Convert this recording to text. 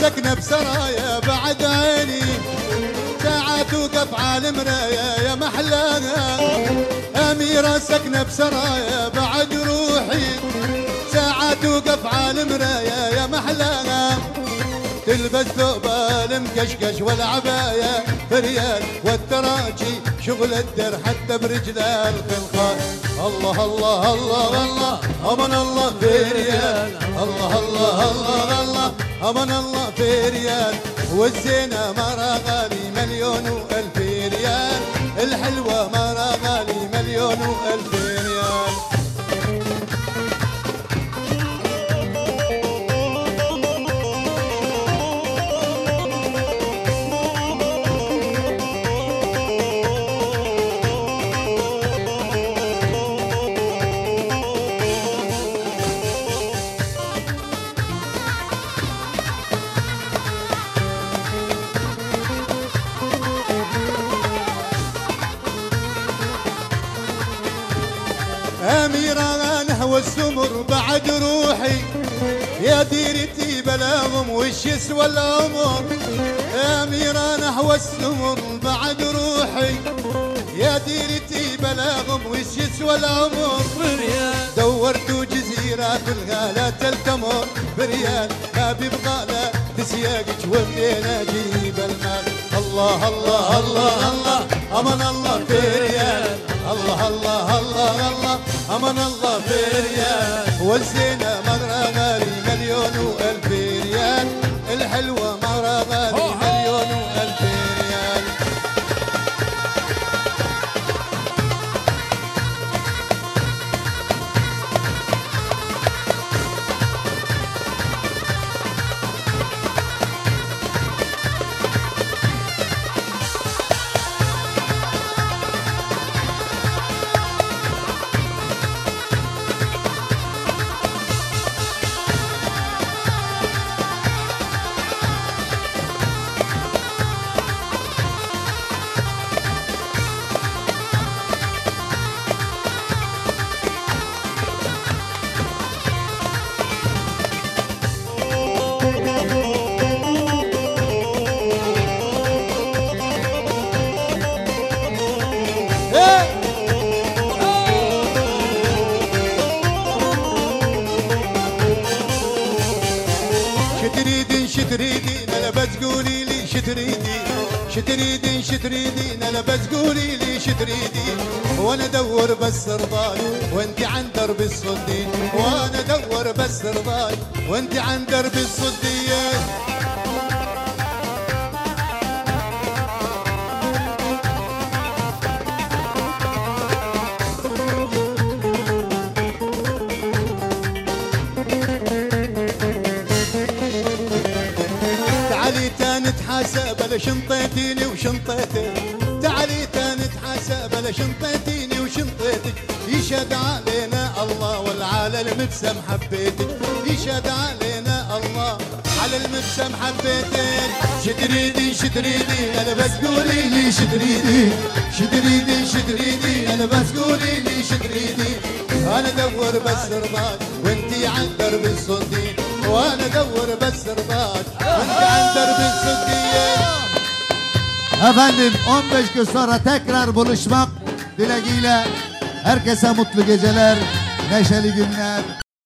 سكنة بسرايا بعد عيني، ساعات توقف على مرايا يا محلاها. أميرة سكنة بسرايا بعد روحي، ساعات توقف على مرايا يا محلاها. تلبس ثوب المكشكش والعباية فريال، والتراجي شغل الدر حتى برجلها الخنخال. الله الله الله الله أمان الله في ريال، الله الله الله الله أمان الله في ريال. والزينة مرة غالي مليون وألف ريال، الحلوة مرة غالي مليون وألف ريال. أميرة نهوى السمر بعد روحي، يا ديرتي بلاغم وش يسوى العمر. أميرة نهوى السمر بعد روحي، يا ديرتي بلاغم وش يسوى العمر. دورت جزيرة في الغالات التمر بريال، ما ببغالة تسياقك ومنين اجيب المال. الله الله الله الله امان الله في ريال، الله الله الله الله امان الله في ريال. والزينة مرة غالي مليون وألف ريال، الحلوة مرة غالي مليون وألف ريال. شتريدين انا بس قولي لي شتريدين، شتريدين شتريدين انا بس قولي لي شتريدين. وانا ادور بس رضاي وانت عن درب الصدين، وانا ادور بس رضاي وانت عن درب الصدين. تعالي نتحاسب شنطيتيني وشنطيتك، تعالي نتحاسب شنطيتيني وشنطيتك. يشهد علينا الله والعالى المبسم حبيتك، يشهد علينا الله على المبسم حبيتك. شتريدي شتريدي انا بس قولي لي شتريدي، شتريدي شتريدي انا بس قولي لي شتريدي. انا ادور بس رضاك وانتي عن درب الصدين، وانا ادور bas rıbat Efendim 15 gün sonra tekrar buluşmak dileğiyle herkese mutlu geceler, neşeli günler.